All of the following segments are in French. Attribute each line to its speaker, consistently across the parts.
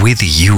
Speaker 1: with You.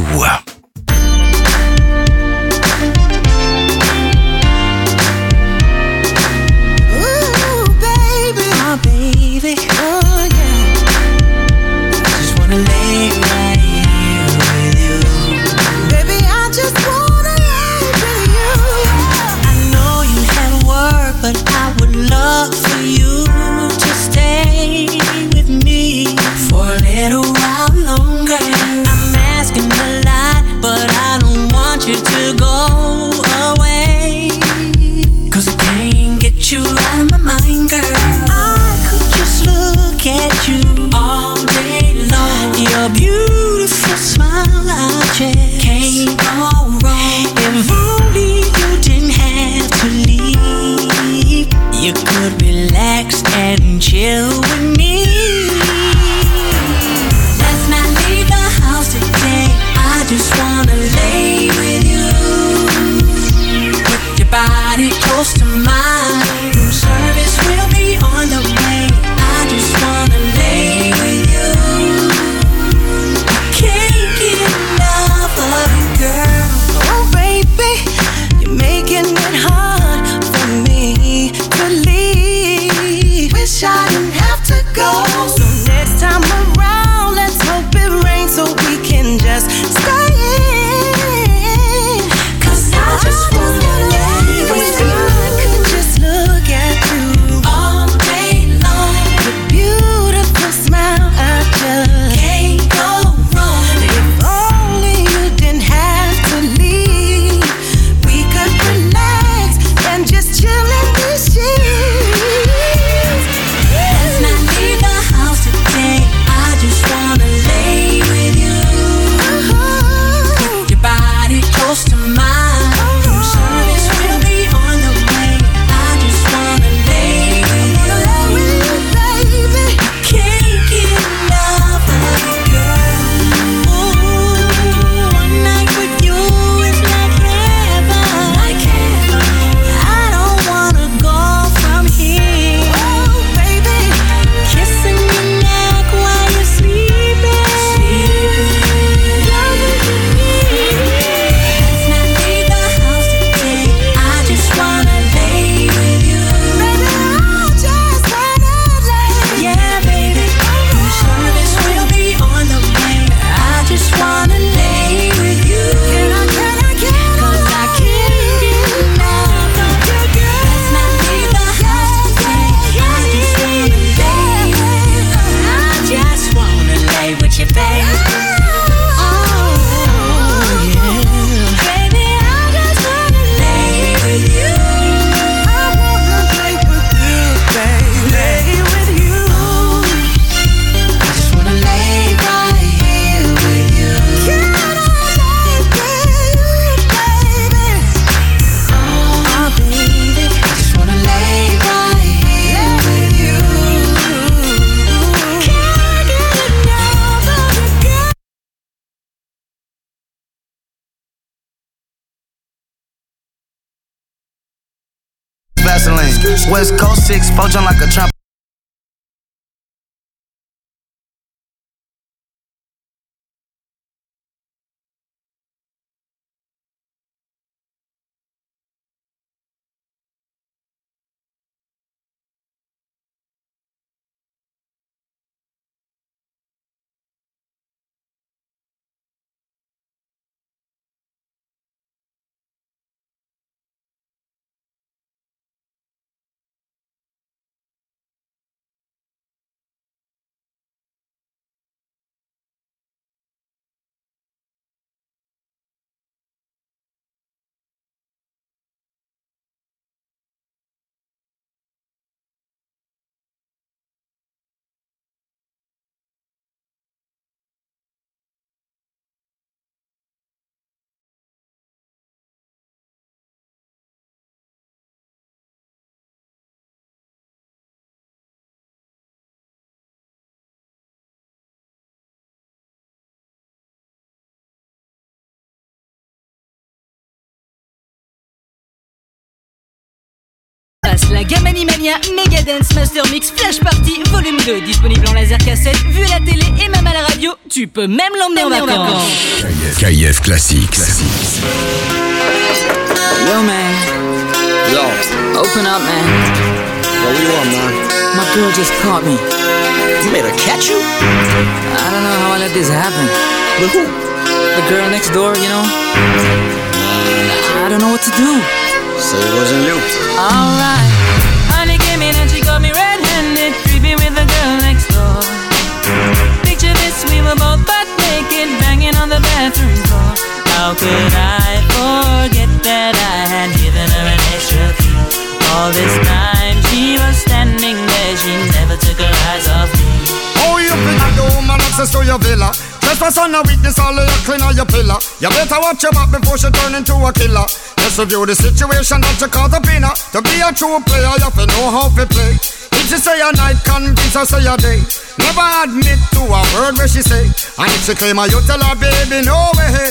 Speaker 2: West Coast 6, poach on like a tramp.
Speaker 1: la gamme Animania Megadance Master Mix Flash Party Volume 2, disponible en laser cassette, vu à la télé et même à la radio. Tu peux même l'emmener en vacances.
Speaker 3: KIF Classics.
Speaker 4: Yo, man.
Speaker 5: Yo.
Speaker 4: Open up, man.
Speaker 5: Yo, what you want, man?
Speaker 4: My girl just caught me.
Speaker 5: You made her catch you?
Speaker 4: I don't know how I let this happen.
Speaker 5: With who?
Speaker 4: The girl next door, you know? I don't know what to do.
Speaker 5: So it wasn't you.
Speaker 4: Alright. Honey came in and she got me red-handed, creepy with the girl next door. Picture this, we were both butt naked, banging on the bathroom floor. How could I forget that I had given her an extra key? All this time she was standing there, she never took her eyes off me.
Speaker 6: Oh, you bring the woman access to your villa. Trespass on a weakness, all of your clean on your pillar. You better watch your back before she turn into a killer. Let's review the situation that you caught up in her. To be a true player, you have to know how to play. If she say a night, convince her say a day. Never admit to a word where she say. And if she claim her, you tell her, baby, no way.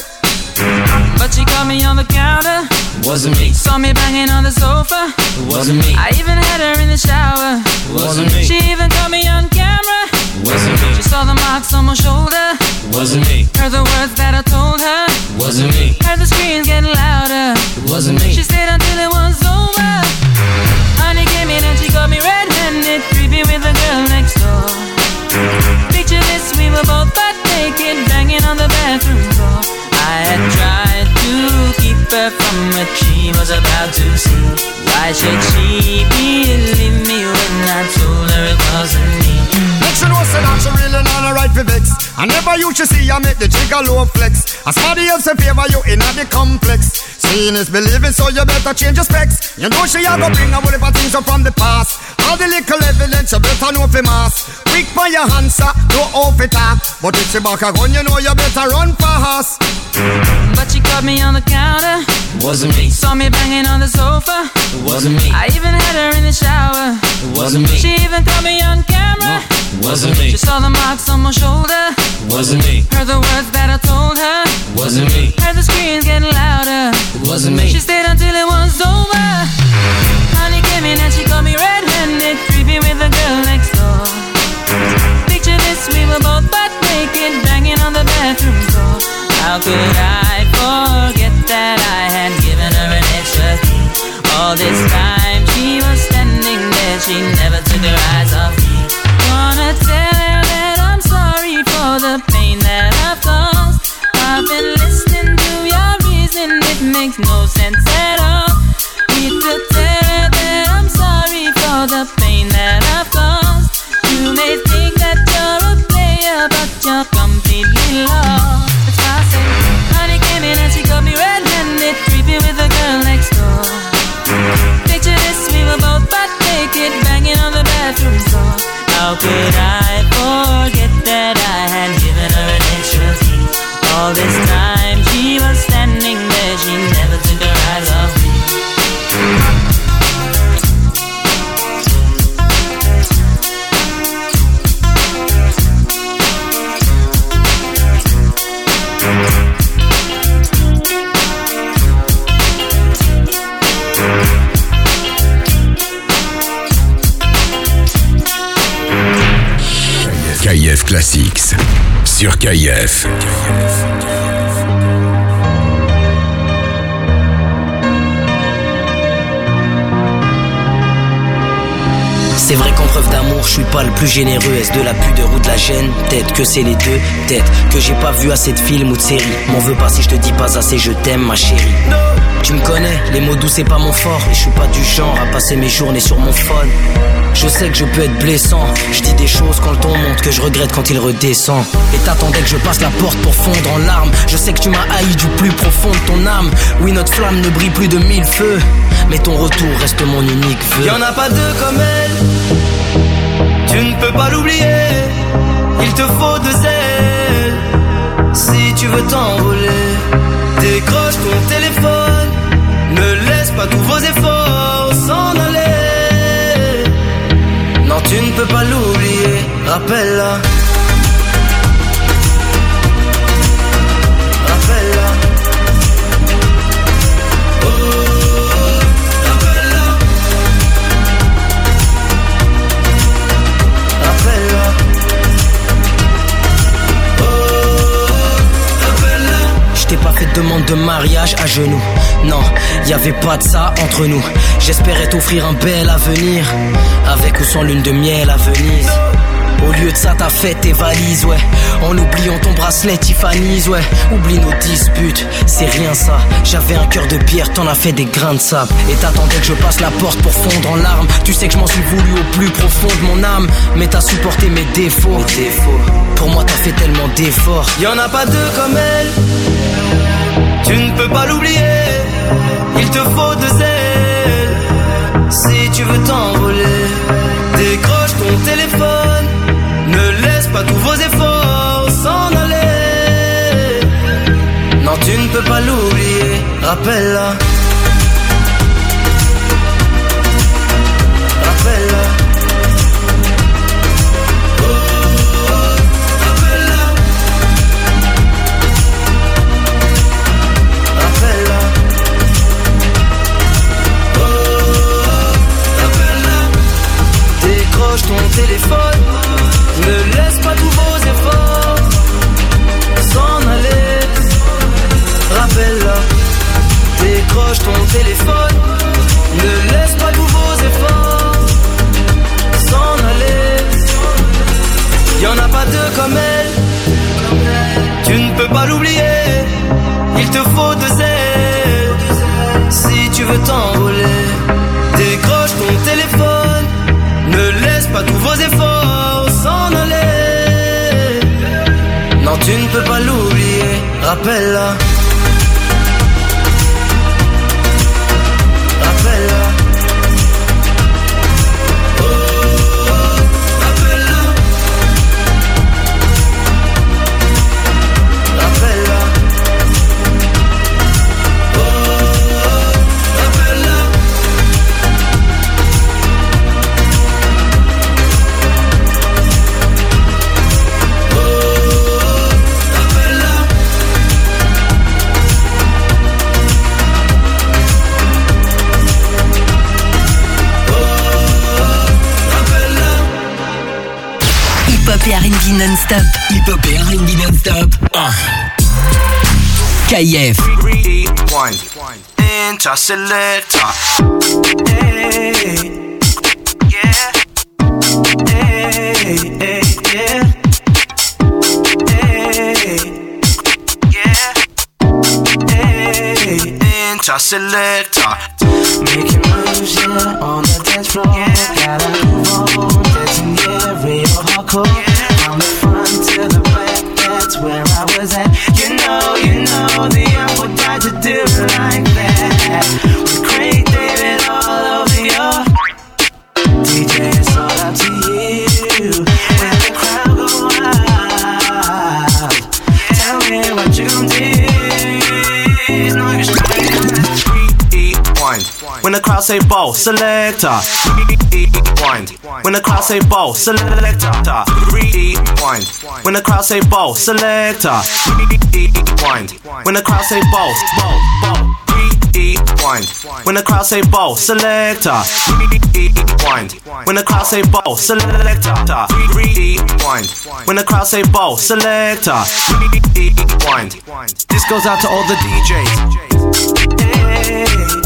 Speaker 4: But she caught me on the counter.
Speaker 7: Wasn't me.
Speaker 4: Saw me banging on the sofa.
Speaker 7: Wasn't me.
Speaker 4: I even had her in the shower.
Speaker 7: Wasn't me.
Speaker 4: She even caught me on camera.
Speaker 7: Wasn't me.
Speaker 4: She saw the marks on my shoulder.
Speaker 7: Wasn't me.
Speaker 4: Heard the words that I told her.
Speaker 7: Wasn't me.
Speaker 4: Heard the screams getting louder.
Speaker 7: Wasn't me.
Speaker 4: She stayed until it was over. Honey came in and she got me red-handed, creepy with the girl next door. Picture this, we were both butt naked, banging on the bathroom floor. I had tried to keep her from what she was about to see. Why should she believe me when I told her it wasn't me?
Speaker 6: Make sure no say that she really not a right for vex. I never you should see I make the jigger low flex. As somebody else in favor you in the complex. Seeing is believing, so you better change your specs. You know she a go bring a whatever things up from the past. All the little evidence you better know for mass. Quick for your answer, no off it up. But if she back a gun, you know you better run fast.
Speaker 4: But she caught me on the counter.
Speaker 7: Wasn't me.
Speaker 4: Saw me banging on the sofa.
Speaker 7: Wasn't me.
Speaker 4: I even had her in the shower.
Speaker 7: Wasn't me.
Speaker 4: She even caught me on camera.
Speaker 7: Wasn't me.
Speaker 4: She saw the marks on my shoulder.
Speaker 7: Wasn't me.
Speaker 4: Heard the words that I told her.
Speaker 7: Wasn't me.
Speaker 4: Heard the screams getting louder.
Speaker 7: Wasn't me.
Speaker 4: She stayed until it was over. Honey came in and she got me red-handed, creepy with the girl next door. Picture this, we were both butt naked, banging on the bathroom floor. How could I forget that I had given her an extra key? All this time she was standing there, she never took her eyes off me. Wanna tell her that I'm sorry for the pain that I've caused. I've been listening to your reason, it makes no sense at all. Need to tell her that I'm sorry for the pain that I've caused. You may think that you're a player, but you're completely lost. That's why I say, honey came in and she got me red-handed, creepy with the girl next door. Picture this, we were both butt naked, banging on the bathroom floor. How could I forget that I had given her an extra key? All this time she was standing there, she never took her eyes off me.
Speaker 3: KIF Classics sur KIF.
Speaker 8: C'est vrai qu'en preuve d'amour, je suis pas le plus généreux. Est-ce de la pudeur ou de la gêne? Peut-être que c'est les deux. Peut-être que j'ai pas vu assez de films ou de séries. M'en veux pas si je te dis pas assez je t'aime ma chérie. Tu me connais, les mots doux c'est pas mon fort. Et je suis pas du genre à passer mes journées sur mon phone. Je sais que je peux être blessant. Je dis des choses quand le ton monte que je regrette quand il redescend. Et t'attendais que je passe la porte pour fondre en larmes. Je sais que tu m'as haï du plus profond de ton âme. Oui, notre flamme ne brille plus de 1000 feux, mais ton retour reste mon unique vœu.
Speaker 9: Y'en a pas deux comme elle, tu ne peux pas l'oublier. Il te faut deux ailes si tu veux t'envoler. Décroche ton téléphone, ne laisse pas tous vos efforts s'en aller. Non, tu ne peux pas l'oublier, rappelle-la. Rappelle-la. Oh, rappelle-la.
Speaker 8: je t'ai pas fait de demande de mariage à genoux. Non, y'avait pas de ça entre nous. J'espérais t'offrir un bel avenir, avec ou sans lune de miel à Venise. Au lieu de ça t'as fait tes valises, ouais. En oubliant ton bracelet Tiffany's, ouais. Oublie nos disputes, c'est rien ça. J'avais un cœur de pierre, t'en as fait des grains de sable. Et t'attendais que je passe la porte pour fondre en larmes. Tu sais que je m'en suis voulu au plus profond de mon âme. Mais t'as supporté mes défauts. Pour moi t'as fait tellement d'efforts.
Speaker 9: Y'en a pas deux comme elle. Tu ne peux pas l'oublier. Il te faut deux ailes si tu veux t'envoler. Décroche ton téléphone. Ne laisse pas tous vos efforts s'en aller. Non, tu ne peux pas l'oublier. Rappelle-la. Rappelle-la. Ton téléphone, ne laisse pas tous vos efforts s'en aller. Rappelle-la, décroche ton téléphone, ne laisse pas tous vos efforts s'en aller. Y'en a pas deux comme elle, tu ne peux pas l'oublier. Il te faut deux ailes si tu veux t'envoler. Décroche ton téléphone. Ne laisse pas tous vos efforts s'en aller. Non, tu ne peux pas l'oublier. Rappelle-la. Rappelle-la.
Speaker 1: Hip-hop et R&B non-stop.
Speaker 10: Hip-hop et R&B non-stop. KIF.
Speaker 2: Rewind. Interselector.
Speaker 9: Hey, yeah. Hey, hey, yeah. Hey, yeah. Hey,
Speaker 2: Interselector.
Speaker 9: making moves, yeah, on the dance floor. Gotta move on, dancing, yeah, real hardcore. From the front to the back, that's where I was at. You know, the apple tried to do it like that. With Craig David all over your DJ, it's all up to you. When the crowd go wild, tell me what you do. No, you're straight.
Speaker 2: When the crowd say ball, selector. Rewind. When the crowd say ball, selector. Rewind. When the crowd say ball, selector. Rewind. When the crowd say ball. Rewind. When the crowd say ball, selector. Rewind. When the crowd say ball, selector. Rewind. When the crowd say ball, selector. Rewind. This goes out to all the DJs.
Speaker 9: Hey.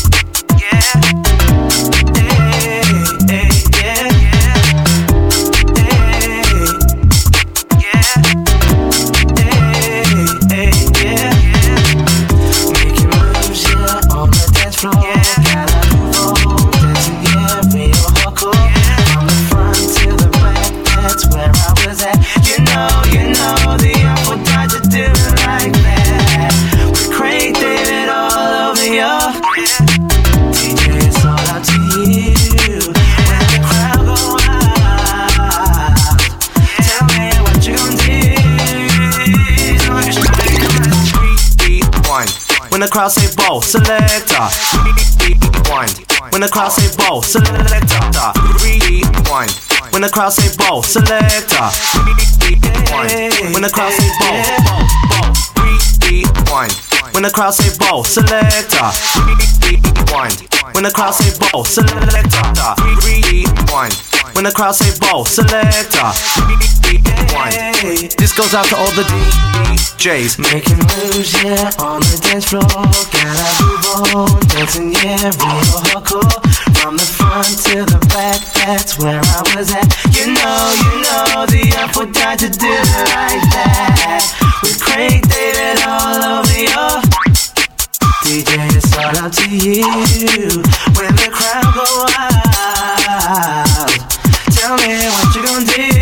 Speaker 2: When the crowd say ball, selector. Rewind. When the crowd say ball, selector. Rewind. When the crowd say ball, selector. Rewind. When the crowd say ball. Rewind. When the crowd say ball, selector. Rewind. When the crowd say ball, selector. Rewind. When the crowd say ball, selector, rewind. This goes out to all the DJs
Speaker 9: making moves, yeah, on the dance floor. Gotta move on, dancing, yeah, real hardcore. From the front to the back, that's where I was at. You know, the apple died to do it like that. With Craig David all over your DJ, it's all up to you. When the crowd go wild, tell me what you gon' do.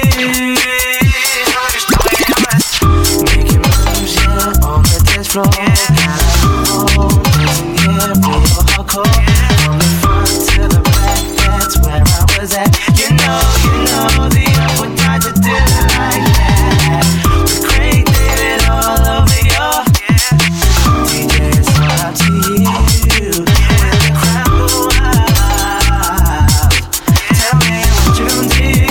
Speaker 9: Making moves, yeah, on the dance floor. Gotta move on, dancing, yeah, real hardcore. From the front to the back, that's where I was at. You know, the apple died to do it like that. With Craig David all over your DJ, it's all up to you. When the crowd go wild, tell me what you gon' do.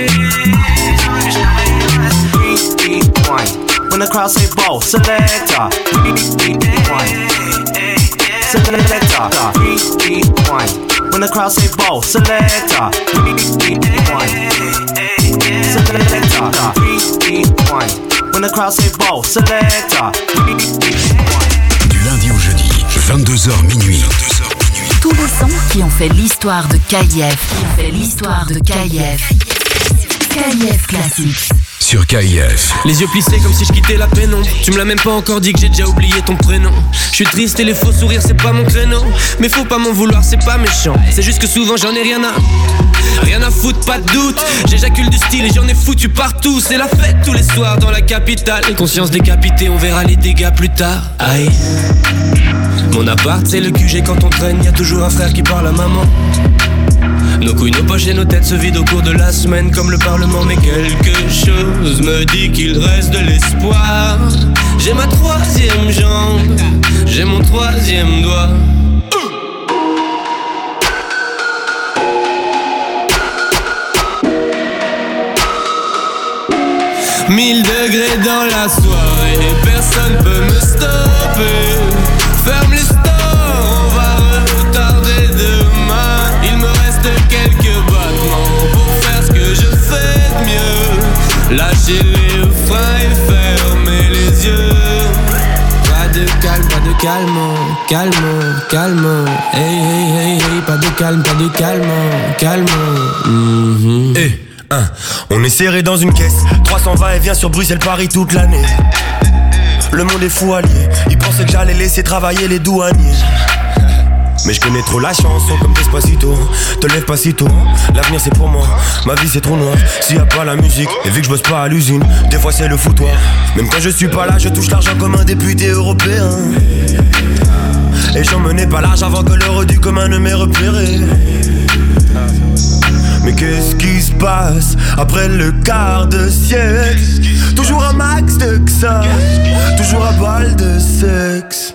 Speaker 2: rewind. When the crowd say ball, selector, rewind. Selector, rewind. When the crowd say ball, selector, rewind. Selector, rewind. When the crowd say ball, selector, rewind.
Speaker 3: Du lundi au jeudi, 22h minuit.
Speaker 1: Tous les sons qui ont fait l'histoire de KIF. KIF Classics.
Speaker 3: Sur KIF.
Speaker 7: Les yeux plissés comme si je quittais la pénombre. Tu me l'as même pas encore dit que j'ai déjà oublié ton prénom. Je suis triste et les faux sourires c'est pas mon créneau. Mais faut pas m'en vouloir, c'est pas méchant. C'est juste que souvent j'en ai rien à foutre, pas de doute. J'éjacule du style et j'en ai foutu partout. C'est la fête tous les soirs dans la capitale. Conscience décapitée, on verra les dégâts plus tard. Aïe. Mon appart c'est le QG quand on traîne. Y'a toujours un frère qui parle à maman. Nos couilles, nos poches et nos têtes se vident au cours de la semaine comme le Parlement. Mais quelque chose me dit qu'il reste de l'espoir. J'ai ma troisième jambe, j'ai mon troisième doigt. 1000 degrés dans la soirée et personne peut me stopper. Ferme les stores, on va retarder demain. Il me reste quelques battements pour faire ce que je fais de mieux. Lâcher les freins et fermer les yeux. Pas de calme, pas de calme. Hey, pas de calme, calme.
Speaker 11: Hey. On est serré dans une caisse, 320 et vient sur Bruxelles-Paris toute l'année. Le monde est fou allié, ils pensaient que j'allais laisser travailler les douaniers. Mais je connais trop la chanson comme Despacito. Te lève pas si tôt, l'avenir c'est pour moi. Ma vie c'est trop noir, s'il y a pas la musique. Et vu que je bosse pas à l'usine, des fois c'est le foutoir. Même quand je suis pas là, je touche l'argent comme un député européen. Et j'en menais pas large avant que l'heure du commun ne m'ait repéré. Mais qu'est-ce qui se passe après le quart de siècle? Toujours un max de ça, toujours à balle de sexe.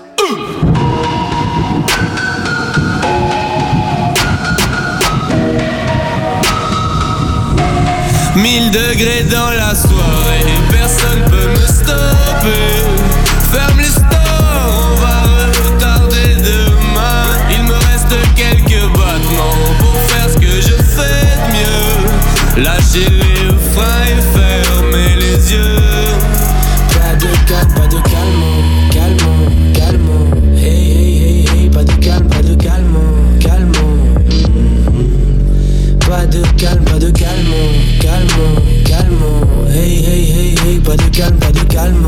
Speaker 7: 1000 degrés dans la soirée et personne peut me stopper. Ferme les stores, on va retarder demain. Il me reste quelques battements pour faire ce que je fais de mieux. Lâcher les freins et fermer les yeux. Pas de calme, hey, pas de calme, Pas de calme, hey, pas de calme.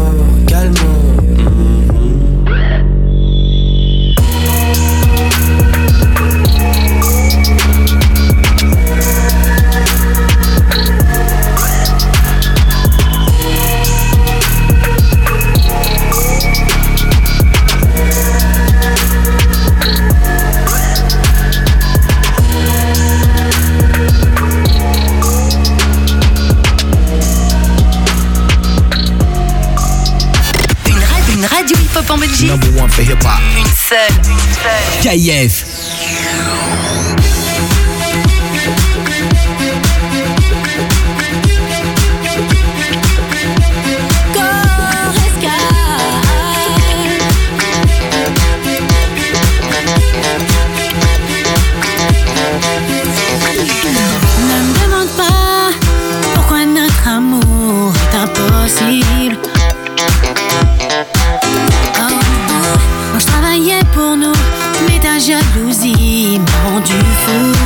Speaker 1: Radio hip-hop en Belgique.
Speaker 10: Number one for hip-hop.
Speaker 1: Une seule.
Speaker 10: KIF.
Speaker 12: Ne me demande travaillais pour nous, mais ta jalousie m'a rendu fou.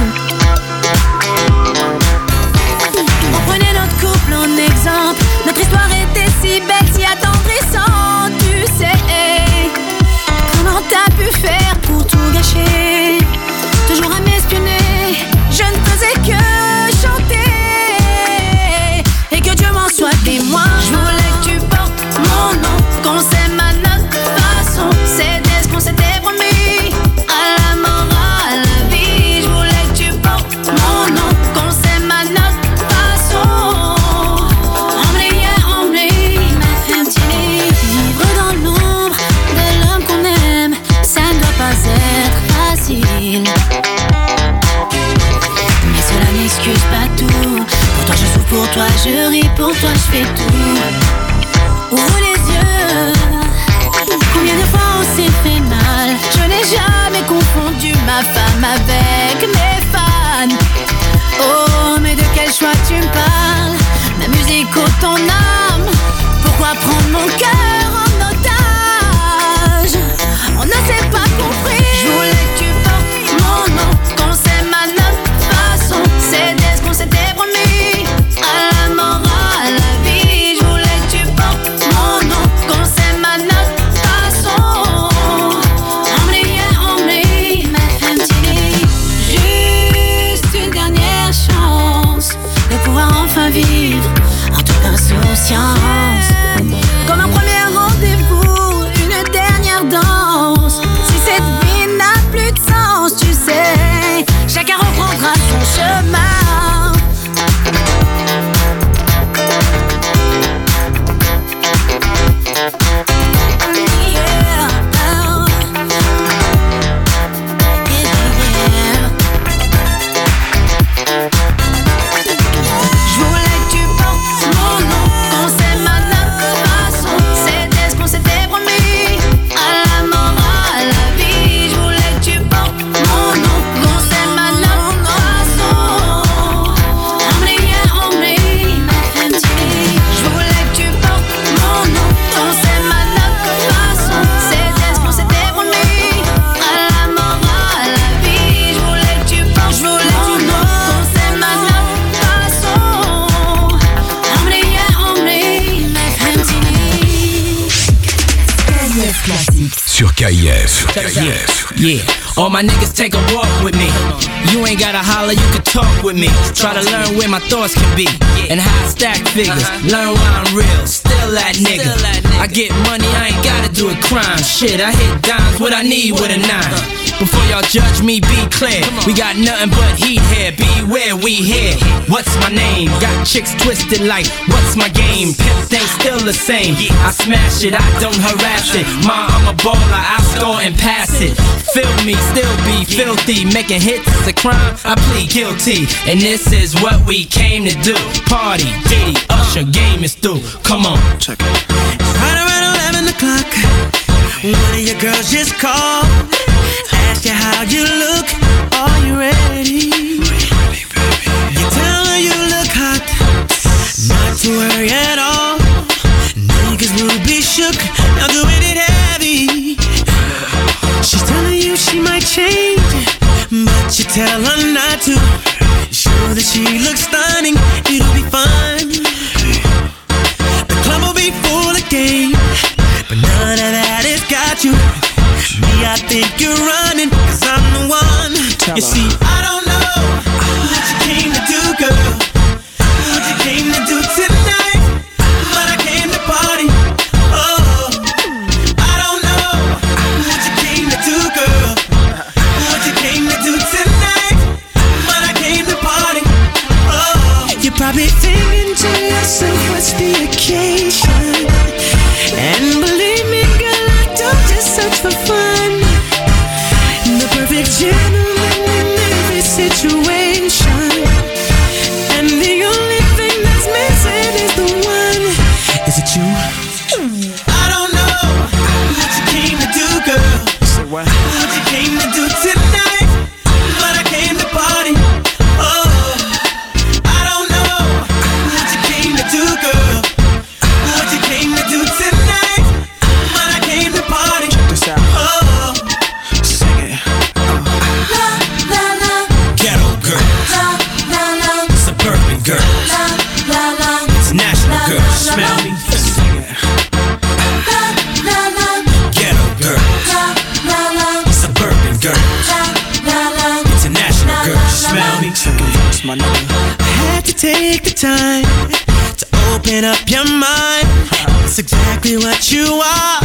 Speaker 12: On prenait notre couple en exemple, notre histoire était si belle, si attendrissante, tu sais. Comment t'as pu faire pour tout gâcher? Toujours à m'espionner, je ne faisais que chanter. Et que Dieu m'en soit témoin. Je voulais que tu portes mon nom, qu'on s'aime à notre façon. C'était ce qu'on s'était promis, à la mort, à la vie. Je voulais que tu portes mon nom, qu'on s'aime à notre façon. Emblée, ma femme tient. Vivre dans l'ombre de l'homme qu'on aime, ça ne doit pas être facile. Mais cela n'excuse pas tout. Pour toi je souffre, pour toi je ris, pour toi je fais tout. Ouvre les yeux. Combien de fois on s'est fait mal? Je n'ai jamais confondu ma femme avec mes fans. Oh, mais de quel choix tu me parles? Ma musique ou ton âme? Pourquoi prendre mon cœur en otage? On ne s'est pas compris. Je voulais que tu portes mon nom, qu'on s'aime à notre façon. C'était ce qu'on s'était promis, à la mort, à la vie. Je voulais que tu portes mon nom, qu'on s'aime à notre façon. Emblée, ma femme tient. Juste une dernière chance de pouvoir enfin vivre en toute insouciance. Comme un premier rendez-vous, une dernière danse. Si cette vie n'a plus de sens, tu sais, chacun reprendra son chemin. Je voulais que tu portes mon nom, qu'on s'aime à notre façon. C'était ce qu'on s'était promis, à la mort, à la vie. Je voulais que tu portes mon nom, qu'on s'aime à notre façon. Emblée, ma femme tient. Je voulais que tu portes mon nom, qu'on s'aime à notre façon. C'était ce qu'on s'était promis, à la mort, à la vie. Je voulais que tu portes mon nom, qu'on s'aime à notre façon. Emblée, ma femme tient.
Speaker 3: Sur KIF.
Speaker 13: Yeah, all my niggas take a walk with me. You ain't gotta holler, you can talk with me. Try to learn where my thoughts can be and how I stack figures. Learn why I'm real, still that nigga. I get money, I ain't gotta do a crime. Shit, I hit dimes, what I need with a 9. Before y'all judge me, be clear. We got nothing but heat here, beware, we here. What's my name? Got chicks twisted like, what's my game? Pimp ain't still the same. I smash it, I don't harass it. I'm a baller, I score and pass it. Feel me, still be filthy. Making hits is a crime, I plead guilty. And this is what we came to do. Party, Diddy, Usher, game is through. Come on, check it.
Speaker 14: Right around 11 o'clock, one of your girls just called. Ask you how you look, are you ready? You tell her you look hot, not to worry at all. Niggas will be shook, now doing it heavy. She's telling you she might change, but you tell her not to. Show that she looks stunning, it'll be fun. The club will be full of game, but none of that has got you. Me, I think you're running, cause I'm the one. You see, I don't know what you came to do, girl, what you came to do tonight, but I came to party. Oh, I don't know what you came to do, girl, what you came to do tonight, but I came to party. Oh, you're probably thinking to yourself, what's the occasion? And believe me, girl, I don't just search for fun. The perfect gentleman in take the time to open up your mind. That's exactly what you are.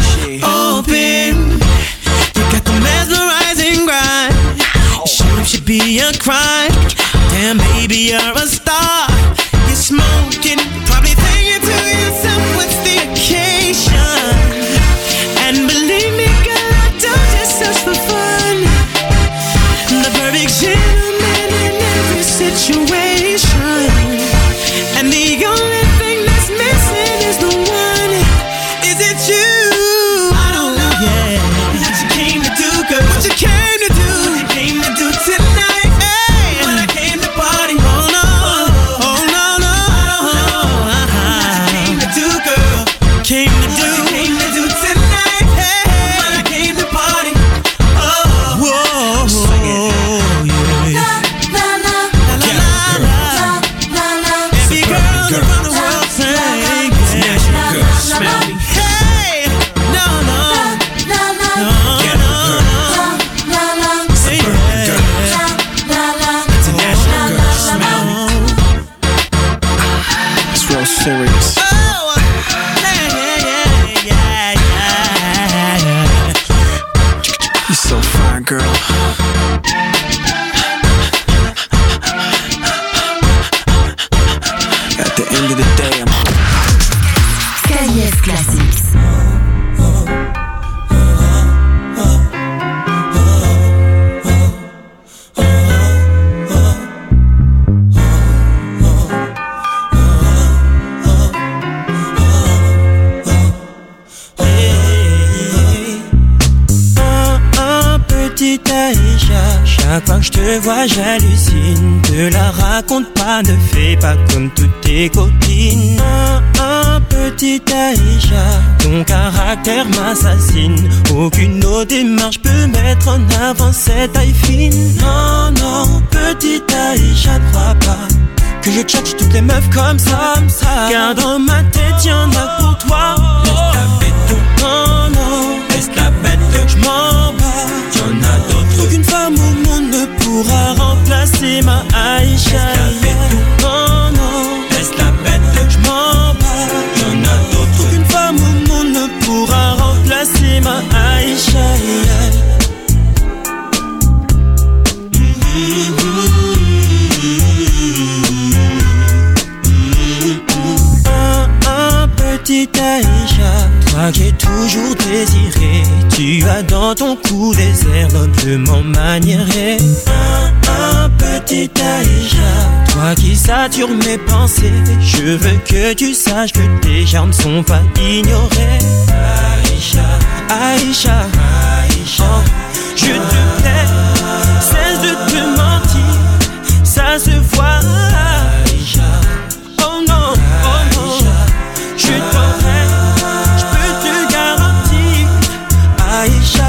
Speaker 14: Open. You got the mesmerizing grind. Shame should be a crime. Damn, baby, you're a star. You're smoking, probably thinking to yourself, what's the occasion? And believe me, girl, I don't just search for fun. The perfect gentleman in every situation. And the only thing that's missing is the one. Is it you? I don't know, yeah. What you came to do, girl? What you came to do? What you came to do tonight? Hey, when I came to party. Oh no, oh no, no. What you came to do, girl? Came to do. What you came to do tonight? Hey, when I came to party. Oh, whoa, yeah. Every girl around the world saying, smell me. Hey, no, no, no, no, say international girl, smell me.
Speaker 15: It's real serious.
Speaker 14: Oh, yeah.
Speaker 15: You're so fine, girl. At the end of the day, I'm
Speaker 16: KF Classics.
Speaker 14: Petite Aïcha, chaque fois que je te vois j'hallucine. Te la raconte pas, ne fais pas comme toutes tes copines. Petite Aïcha, ton caractère m'assassine. Aucune autre démarche peut mettre en avant cette taille fine. Non, non, petite Aïcha, ne crois pas que je tchatche toutes les meufs comme ça. Car dans ma tête y'en a pour toi. Laisse la bête, non, non, laisse la bête, je m'en bats. Y'en a d'autres. Aucune femme au monde ne pourra remplacer ma Aïcha. Laisse la bête, non, non, laisse la bête, je m'en bats. Y'en a d'autres. Aucune femme au monde ne pourra remplacer ma Aïcha. Petite Aïcha, toi qui es toujours désirée, tu as dans ton cou des airs noblement maniérés. Petite Aïcha, toi qui satures mes pensées, je veux que tu saches que tes charmes sont pas ignorés. Aïcha, Aïcha, Aïcha, je te plais, cesse de te mentir, ça se voit. Aïcha, oh non, oh non. Je t'aurai, je peux te garantir, Aïcha.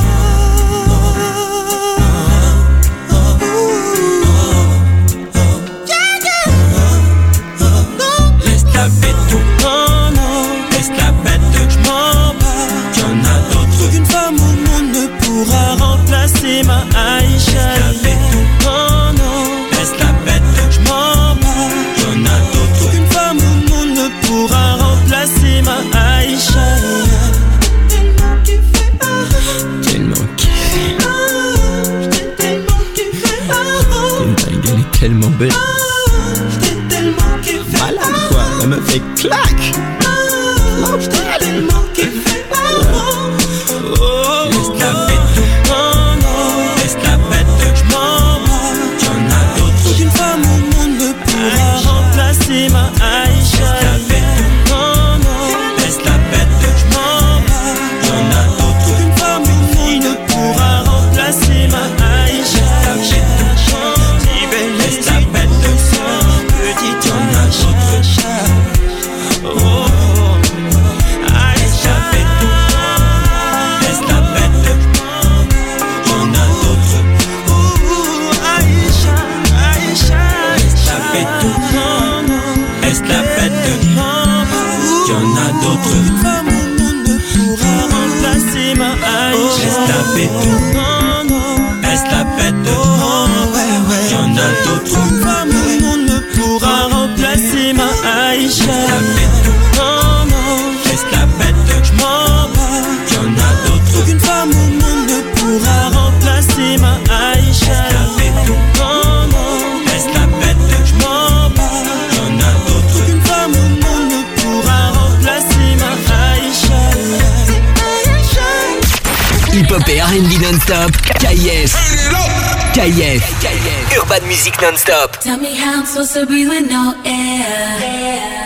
Speaker 14: Laisse la bête, non, non, laisse la bête, je m'en bats. Y'en a d'autres. Aucune femme au monde ne pourra remplacer ma Aïcha. Laisse la bête, non, non, laisse la bête, je m'en bats. Y'en a d'autres. Aucune femme au monde ne pourra remplacer ma Aïcha. Tellement kiffé. Elle est tellement belle. Malade quoi, elle me fait claque. Tellement kiffé. Laisse la bête, non, non, laisse la bête, je m'en bats. Y'en a d'autres. Aucune femme au monde ne pourra remplacer ma Aïcha. Laisse la bête, non, non, laisse la bête, je m'en bats. Y'en a d'autres. Aucune femme au monde ne pourra remplacer ma Aïcha. Laisse la bête, petite, y'en a d'autres. Oh, Aïcha, laisse la bête, y'en a d'autres. Aïcha, Aïcha, laisse la bête, laisse la bête, y'en a d'autres. Une femme au monde ne pourra remplacer ma Aïcha. Laisse la bête, laisse la bête, y'en a d'autres. Une femme au monde ne pourra
Speaker 10: Hip-hop et R&B non-stop. KIF. Urban Music non-stop.
Speaker 12: Tell me how I'm supposed to breathe with no air.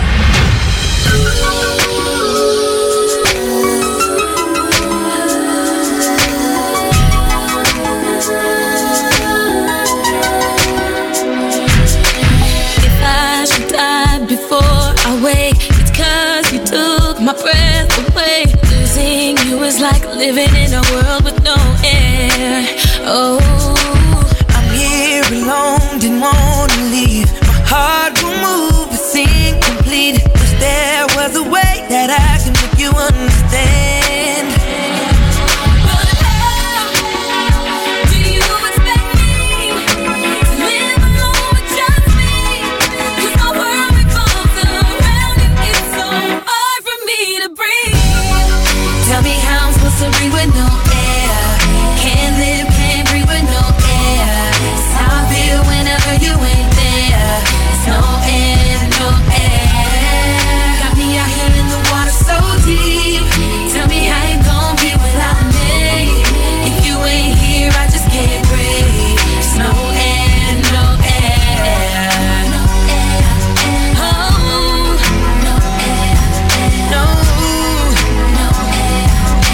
Speaker 12: If I should die before I wake, it's 'cause you took my breath away. Losing you is like living in a world with no air. Oh,
Speaker 14: I'm here alone, didn't wanna leave. My heart will move, it's incomplete. Wish there was a way that I can make you understand.
Speaker 12: but how do you expect me to live alone with just me? 'Cause my world revolves around you. It's so hard for me to breathe. Tell me how I'm supposed to breathe with no air. Can't live, can't breathe with no air. It's how I feel whenever you ain't there. It's no air, no air. Got me out here in the water so deep. Tell me how you gon' be without me. If you ain't here, I just can't breathe. It's no air, no air. No air, oh, no air, no, no air,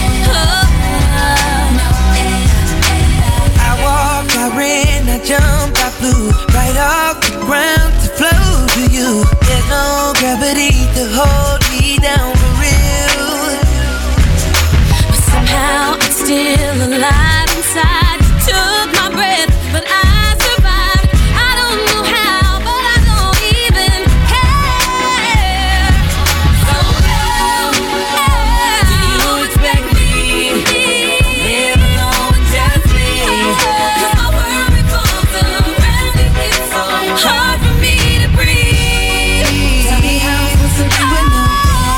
Speaker 12: oh, no air.
Speaker 14: I walked, I ran, I jumped, I flew right off the ground to flow to you. There's no gravity to hold me down for real.
Speaker 12: But somehow I'm still alive inside. You took my breath, but I survived. I don't know how, but I don't even care. So how do you expect me to live alone with just me? 'Cause my world revolves around you. It's so hard for me to breathe. Tell me how I'm supposed to breathe with no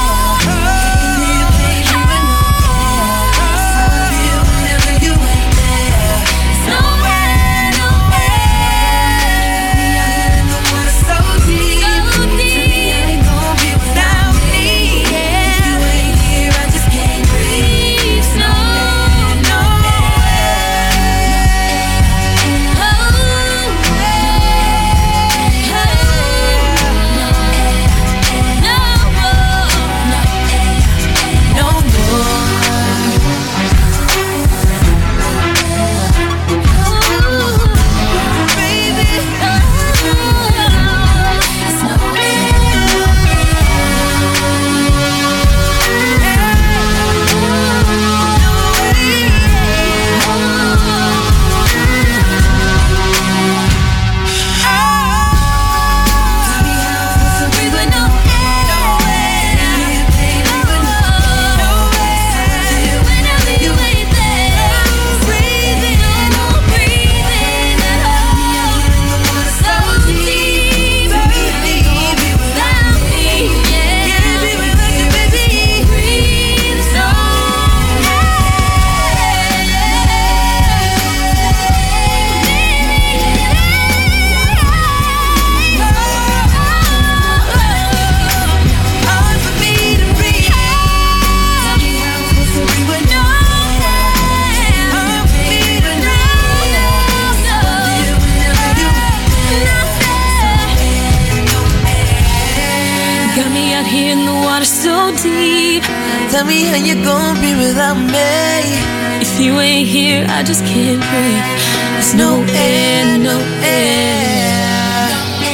Speaker 14: Tell me how you gon' be without me.
Speaker 12: If you ain't here, I just can't breathe. There's no air, no air.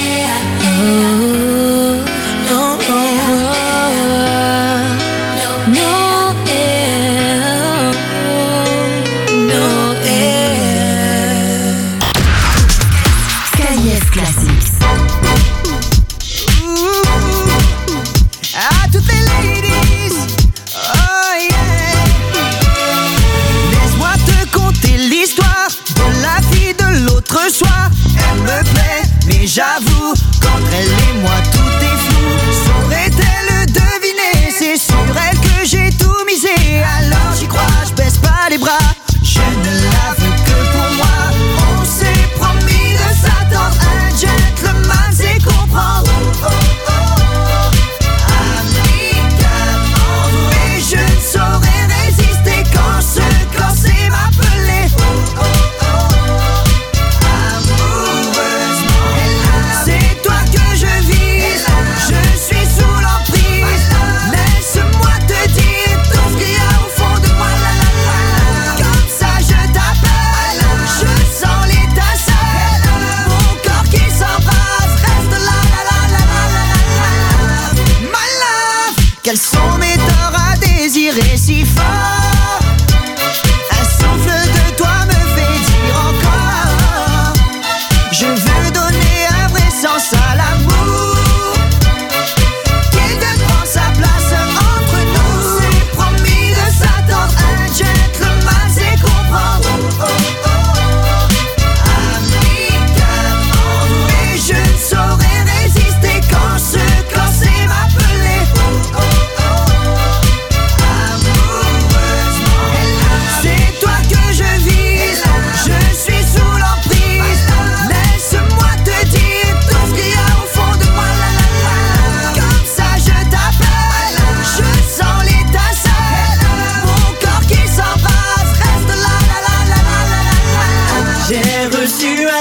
Speaker 12: Oh, no air. No air. No air.
Speaker 16: KIF Classics.
Speaker 14: À toutes les ladies, oh yeah. Laisse-moi te conter l'histoire de la fille de l'autre soir. Elle me plaît, mais j'avoue qu'entre elle et moi tout est flou. Saurait-elle le deviner? C'est sur elle que j'ai tout misé. Alors j'y crois, je baisse pas les bras. Je ne la veux que pour moi. On s'est promis de s'attendre. Un gentleman sait comprendre. Oh, oh, oh. Je ne saurais résister quand ce corps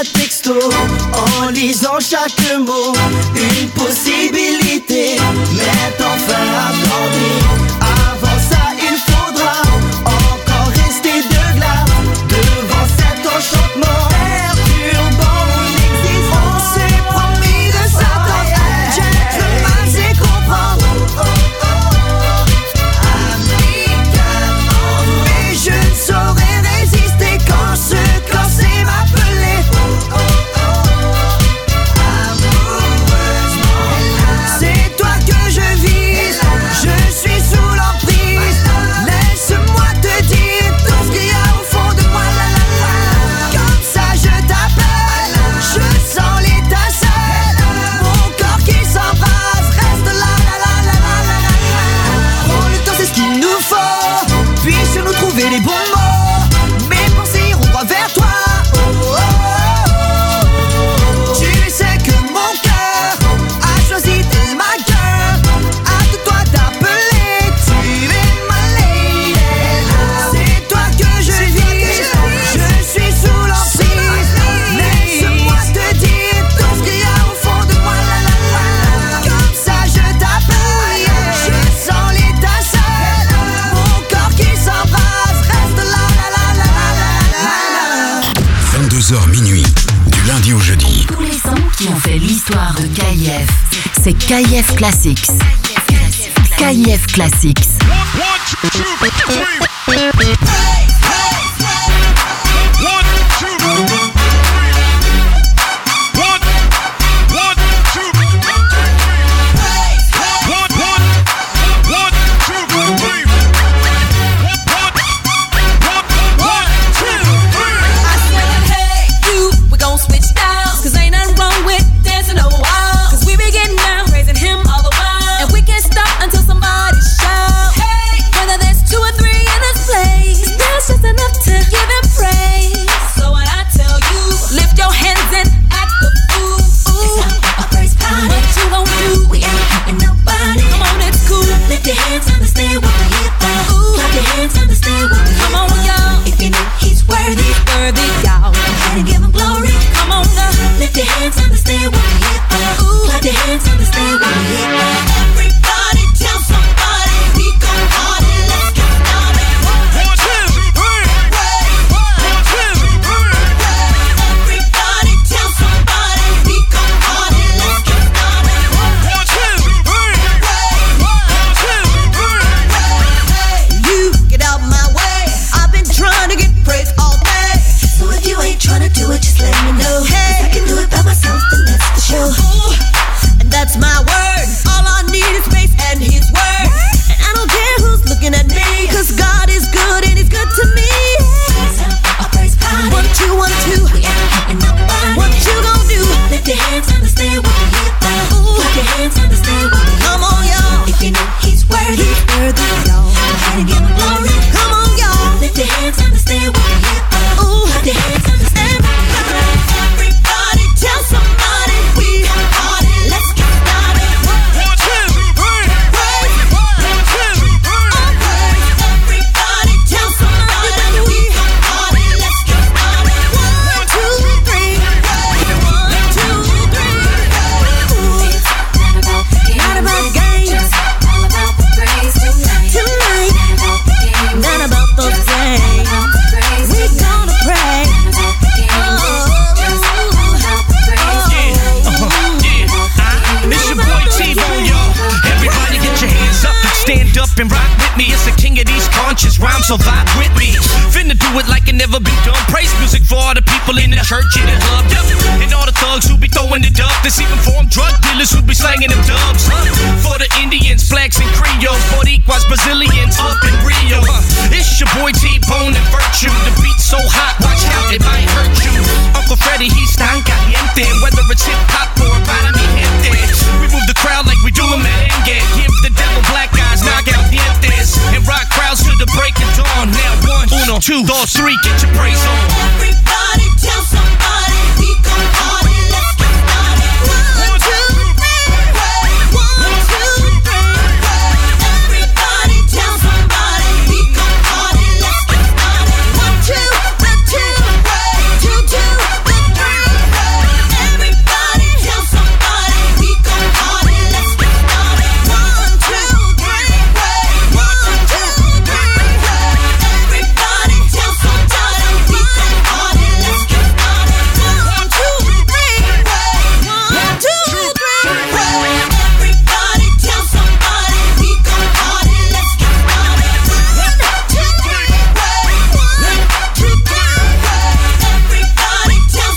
Speaker 9: texto, en lisant chaque mot, une possibilité m'est enfin accordée. Avant ça, il faudra encore rester de glace devant cet enchantement perturbant mon existence. On s'est promis de s'attendre, gentleman, c'est comprendre. Amicalement, mais je ne saurais résister quand ce corset m'appelait. Amoureusement, c'est toi que je vise. Je suis sous l'emprise. Laisse-moi te dire tout ce qu'il y a au fond de moi. La la la. Comme ça je t'appelle. Je sens l'étincelle. Mon corps qui s'embrase reste là. La la la la la la. Oh, le temps c'est ce qu'il nous faut. Puissions-nous trouver les bons mots. Mes pensées iront droit vers toi. Oh, oh, oh, oh. Tu sais que mon cœur a choisi tes ma girl. Hâte-toi d'appeler, tu es ma lady. C'est toi que je vise, je suis sous l'emprise. Laisse-moi te dire tout ce qu'il y a au fond de moi. La la la. Comme ça je t'appelle, je sens l'étincelle. Mon corps qui s'embrase reste là. La la la la la la.
Speaker 3: 22h minuit, du lundi au jeudi.
Speaker 16: Tous les sons qui ont fait l'histoire de KIF, c'est KIF Classics. KIF Classics.
Speaker 4: We gon' switch styles, 'cause ain't nothing wrong with dancing a while. 'Cause we be getting down, praising him all the while. And we can't stop until somebody shout. Hey, whether there's 2 or 3 in this place, that's just enough to give him praise. So when I tell you, lift your hands and act the fool. It's time for a praise party. What you gon' do? We ain't hurting nobody. Come on, it's cool. Lift your hands, understand what we here for. Clap your hands, understand what we here for. Come on, y'all. If you know he's worthy, y'all. Go ahead and give him glory. Come on now. Lift your hands, understand what we here for. Clap your hands, understand what we here for. Everybody tell somebody we gon' party. Let's get started. 1, 2, 3. Everybody tell somebody we gon' party. Let's get started. 1, 2, 3. You get out my way. I've been trying to get praise all day. So if you ain't tryna do it, just let me know. Hey, I can do it by myself, then that's the show. And that's my word. All I need is space and his word. And I don't care who's looking at me, 'cause God is good and he's good to me. A praise party. 1, 2, 1, 2. We ain't hurting nobody. What you gon' do? Lift your hands, understand what we here for. Clap your hands, understand what we here for. Come on, y'all. If you know he's worthy, y'all. Go ahead and give him glory. Come on, y'all. Lift your hands, understand what we here for. Clap your hands, understand what we here for. Everybody tell somebody we gon' party. Let's get started. 1, 2, 3. Praise. 1, 2, 3. Praise. Everybody tell somebody we gon' party. Let's get started. 1, 2, 3. 1, 2, 3. Not about games. All about the praise tonight. Not about those games. We gonna pray.
Speaker 17: It's your boy T-Bone, y'all. Everybody get your hands up and stand up and rock with me. It's the king of these conscious rhymes, so vibe with me. Finna do it like it never been done. Praise music for all the people in the church and the club, yep. And all the thugs who be throwing it up. This even for them drug dealers who be slanging them dubs, huh? For the Indians, blacks and Creoles, Boricuas, Brazilians up in Rio, huh? It's your boy T-Bone and Virtue. The beat's so hot, watch out, it might hurt you. Uncle Freddy, he's tan caliente. Whether it's hip-hop or para mi gente, we move the crowd like we do a merengue. Give the devil black eyes, knock out dientes, and rock crowds to the break of dawn. Now 1, 2, 3, get your praise on.
Speaker 4: Everybody